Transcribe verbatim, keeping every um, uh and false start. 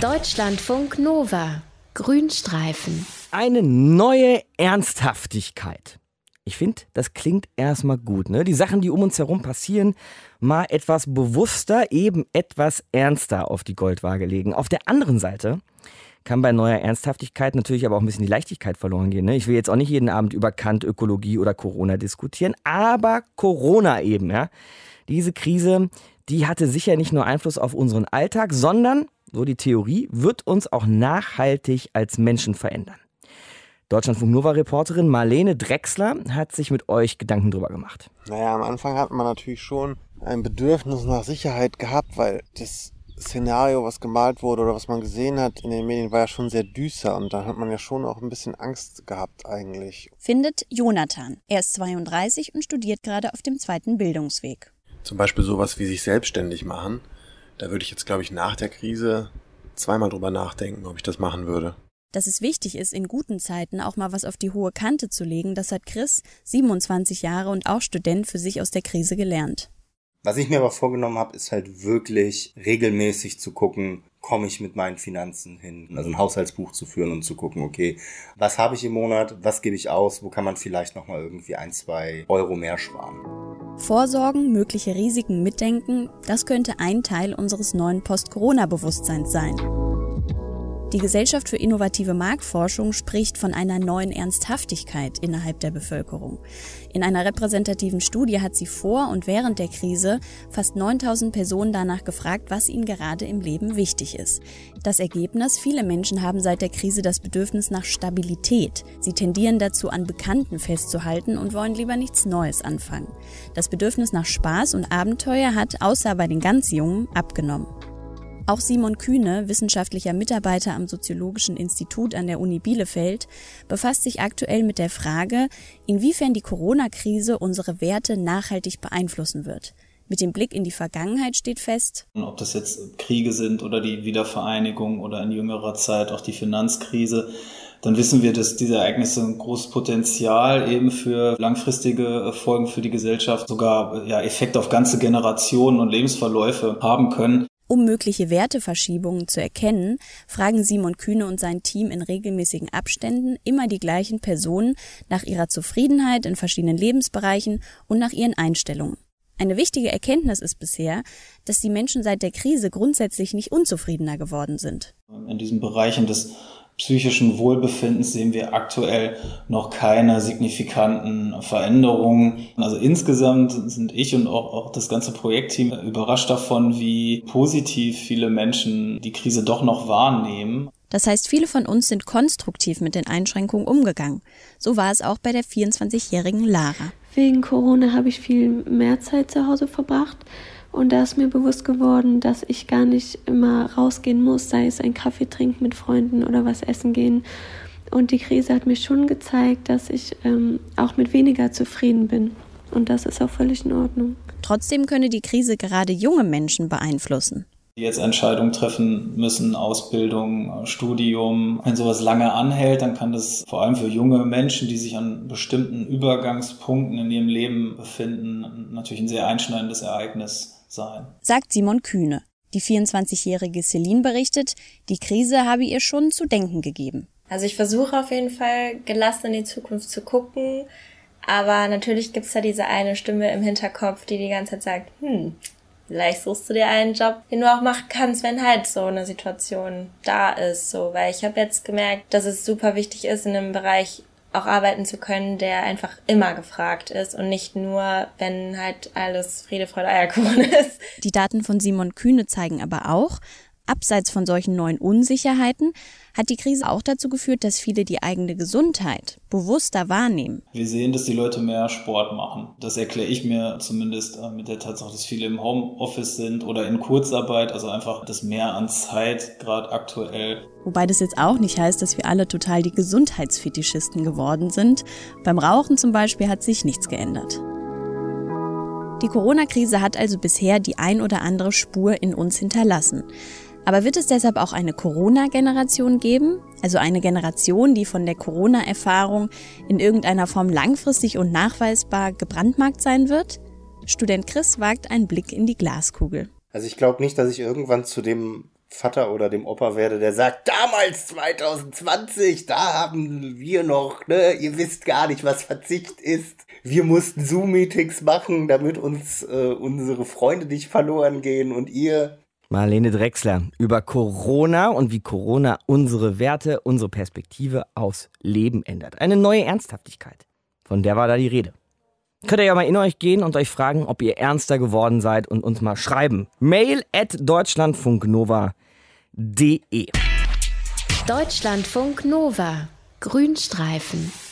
Deutschlandfunk Nova. Grünstreifen. Eine neue Ernsthaftigkeit. Ich finde, das klingt erstmal gut, ne? Die Sachen, die um uns herum passieren, mal etwas bewusster, eben etwas ernster auf die Goldwaage legen. Auf der anderen Seite kann bei neuer Ernsthaftigkeit natürlich aber auch ein bisschen die Leichtigkeit verloren gehen, ne? Ich will jetzt auch nicht jeden Abend über Kant, Ökologie oder Corona diskutieren, aber Corona eben, ja. Diese Krise, die hatte sicher nicht nur Einfluss auf unseren Alltag, sondern, so die Theorie, wird uns auch nachhaltig als Menschen verändern. Deutschlandfunk Nova-Reporterin Marlene Drechsler hat sich mit euch Gedanken drüber gemacht. Naja, am Anfang hat man natürlich schon ein Bedürfnis nach Sicherheit gehabt, weil das Szenario, was gemalt wurde oder was man gesehen hat in den Medien, war ja schon sehr düster und da hat man ja schon auch ein bisschen Angst gehabt eigentlich. Findet Jonathan. Er ist zweiunddreißig und studiert gerade auf dem zweiten Bildungsweg. Zum Beispiel sowas wie sich selbstständig machen. Da würde ich jetzt, glaube ich, nach der Krise zweimal drüber nachdenken, ob ich das machen würde. Dass es wichtig ist, in guten Zeiten auch mal was auf die hohe Kante zu legen, das hat Chris, siebenundzwanzig Jahre und auch Student, für sich aus der Krise gelernt. Was ich mir aber vorgenommen habe, ist halt wirklich regelmäßig zu gucken, komme ich mit meinen Finanzen hin. Also ein Haushaltsbuch zu führen und zu gucken, okay, was habe ich im Monat, was gebe ich aus, wo kann man vielleicht nochmal irgendwie ein, zwei Euro mehr sparen. Vorsorgen, mögliche Risiken mitdenken, das könnte ein Teil unseres neuen Post-Corona-Bewusstseins sein. Die Gesellschaft für innovative Marktforschung spricht von einer neuen Ernsthaftigkeit innerhalb der Bevölkerung. In einer repräsentativen Studie hat sie vor und während der Krise fast neuntausend Personen danach gefragt, was ihnen gerade im Leben wichtig ist. Das Ergebnis: Viele Menschen haben seit der Krise das Bedürfnis nach Stabilität. Sie tendieren dazu, an Bekannten festzuhalten und wollen lieber nichts Neues anfangen. Das Bedürfnis nach Spaß und Abenteuer hat, außer bei den ganz Jungen, abgenommen. Auch Simon Kühne, wissenschaftlicher Mitarbeiter am Soziologischen Institut an der Uni Bielefeld, befasst sich aktuell mit der Frage, inwiefern die Corona-Krise unsere Werte nachhaltig beeinflussen wird. Mit dem Blick in die Vergangenheit steht fest: Ob das jetzt Kriege sind oder die Wiedervereinigung oder in jüngerer Zeit auch die Finanzkrise, dann wissen wir, dass diese Ereignisse ein großes Potenzial eben für langfristige Folgen für die Gesellschaft, sogar ja, Effekte auf ganze Generationen und Lebensverläufe haben können. Um mögliche Werteverschiebungen zu erkennen, fragen Simon Kühne und sein Team in regelmäßigen Abständen immer die gleichen Personen nach ihrer Zufriedenheit in verschiedenen Lebensbereichen und nach ihren Einstellungen. Eine wichtige Erkenntnis ist bisher, dass die Menschen seit der Krise grundsätzlich nicht unzufriedener geworden sind. In diesen Bereichen des psychischen Wohlbefindens sehen wir aktuell noch keine signifikanten Veränderungen. Also insgesamt sind ich und auch, auch das ganze Projektteam überrascht davon, wie positiv viele Menschen die Krise doch noch wahrnehmen. Das heißt, viele von uns sind konstruktiv mit den Einschränkungen umgegangen. So war es auch bei der vierundzwanzigjährigen Lara. Wegen Corona habe ich viel mehr Zeit zu Hause verbracht. Und da ist mir bewusst geworden, dass ich gar nicht immer rausgehen muss, sei es ein Kaffee trinken mit Freunden oder was essen gehen. Und die Krise hat mir schon gezeigt, dass ich ähm, auch mit weniger zufrieden bin. Und das ist auch völlig in Ordnung. Trotzdem könne die Krise gerade junge Menschen beeinflussen. Die jetzt Entscheidungen treffen müssen, Ausbildung, Studium. Wenn sowas lange anhält, dann kann das vor allem für junge Menschen, die sich an bestimmten Übergangspunkten in ihrem Leben befinden, natürlich ein sehr einschneidendes Ereignis sein. Sagt Simon Kühne. Die vierundzwanzigjährige Celine berichtet, die Krise habe ihr schon zu denken gegeben. Also ich versuche auf jeden Fall gelassen in die Zukunft zu gucken, aber natürlich gibt es da diese eine Stimme im Hinterkopf, die die ganze Zeit sagt, hm, vielleicht suchst du dir einen Job, den du auch machen kannst, wenn halt so eine Situation da ist. So, weil ich habe jetzt gemerkt, dass es super wichtig ist, in einem Bereich auch arbeiten zu können, der einfach immer gefragt ist und nicht nur, wenn halt alles Friede, Freude, Eierkuchen ist. Die Daten von Simon Kühne zeigen aber auch, abseits von solchen neuen Unsicherheiten hat die Krise auch dazu geführt, dass viele die eigene Gesundheit bewusster wahrnehmen. Wir sehen, dass die Leute mehr Sport machen. Das erkläre ich mir zumindest mit der Tatsache, dass viele im Homeoffice sind oder in Kurzarbeit, also einfach das Mehr an Zeit gerade aktuell. Wobei das jetzt auch nicht heißt, dass wir alle total die Gesundheitsfetischisten geworden sind. Beim Rauchen zum Beispiel hat sich nichts geändert. Die Corona-Krise hat also bisher die ein oder andere Spur in uns hinterlassen. Aber wird es deshalb auch eine Corona-Generation geben? Also eine Generation, die von der Corona-Erfahrung in irgendeiner Form langfristig und nachweisbar gebrandmarkt sein wird? Student Chris wagt einen Blick in die Glaskugel. Also ich glaube nicht, dass ich irgendwann zu dem Vater oder dem Opa werde, der sagt, damals zwanzig zwanzig, da haben wir noch, ne, ihr wisst gar nicht, was Verzicht ist. Wir mussten Zoom-Meetings machen, damit uns äh, unsere Freunde nicht verloren gehen und ihr... Marlene Drechsler über Corona und wie Corona unsere Werte, unsere Perspektive aufs Leben ändert. Eine neue Ernsthaftigkeit. Von der war da die Rede. Könnt ihr ja mal in euch gehen und euch fragen, ob ihr ernster geworden seid und uns mal schreiben. Mail at deutschlandfunknova punkt de. Deutschlandfunk Nova. Grünstreifen.